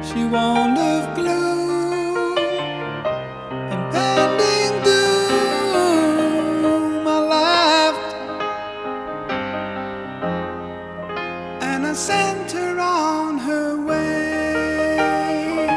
She warned of gloom, impending doom. I laughed and I sent her on her way.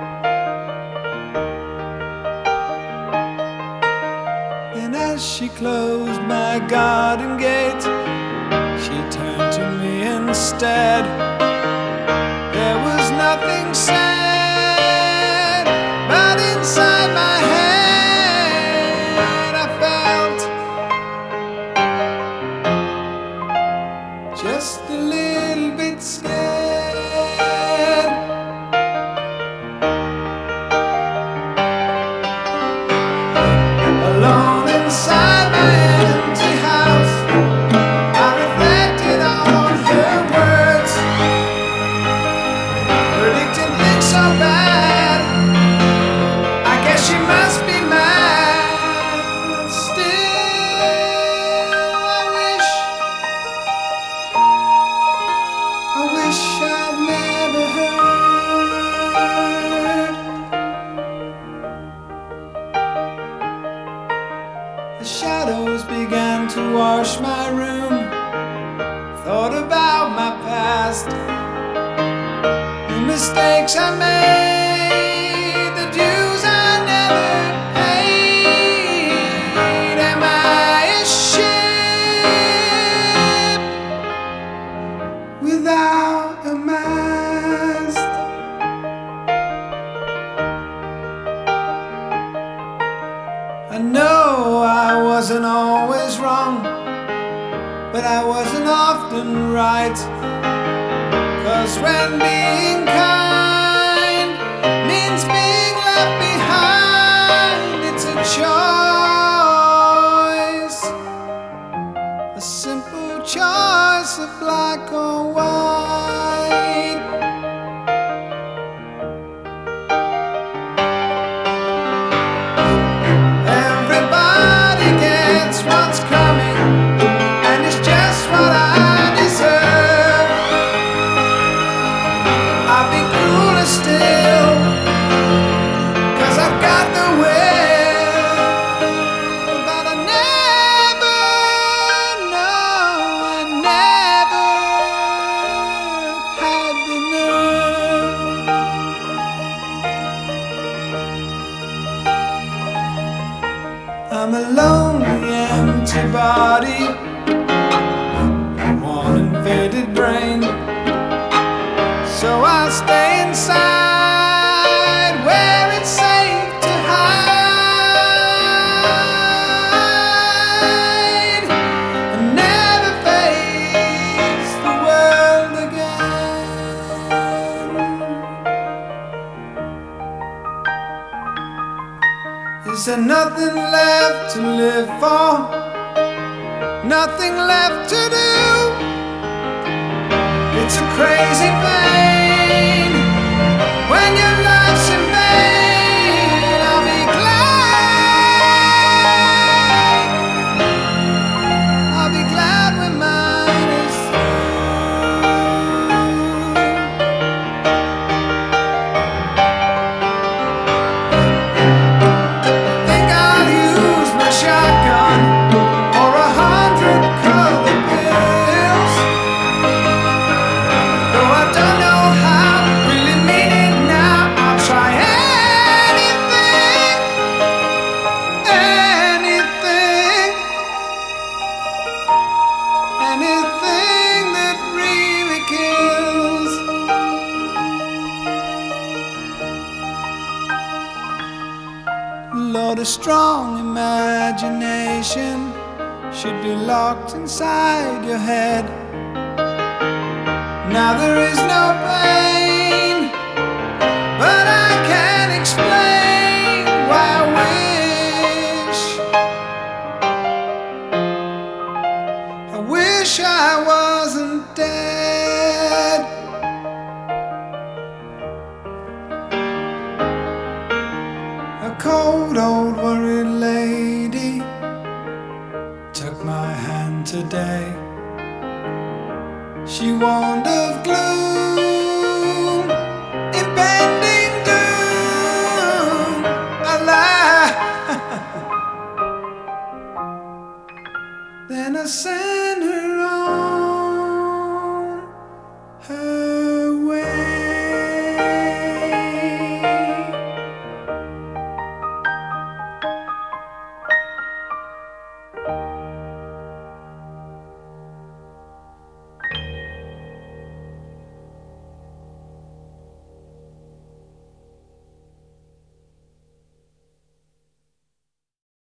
Then as she closed my garden gate, she turned to me instead. There was nothing said, but inside my head I felt just a little bit scared. Alone inside my empty house, I reflected on her words, predicting things so bad. I guess she must be mad. Still, I wish I'd never heard. The shadows began to wash my room. Thought about my past, the mistakes I made, the dues I never paid. Am I a ship without a mast? I know I wasn't always wrong, but I wasn't often right. 'Cause when being kind means being left behind, it's a choice, a simple choice of black or white. Everybody gets what's coming, and it's just what I deserve. I'll be cooler still, 'cause I've got the will. But I never, no, I never had the nerve. I'm a lonely, empty body, worn and faded brain. So I'll stay inside where it's safe to hide, and never face the world again. Is there nothing left to live for? Nothing left to do? It's a crazy pain when your life's in vain. I'll be glad when mine is through. I think I'll use my shotgun or 100 colored pills. Though I don't know how, really mean it now. I'll try anything, anything, anything that really kills. Lord, a strong imagination should be locked inside your head. Now there is no pain, but I can't explain why I wish I wasn't dead. A cold old worried lady took my hand today. She warned of gloom, impending the same.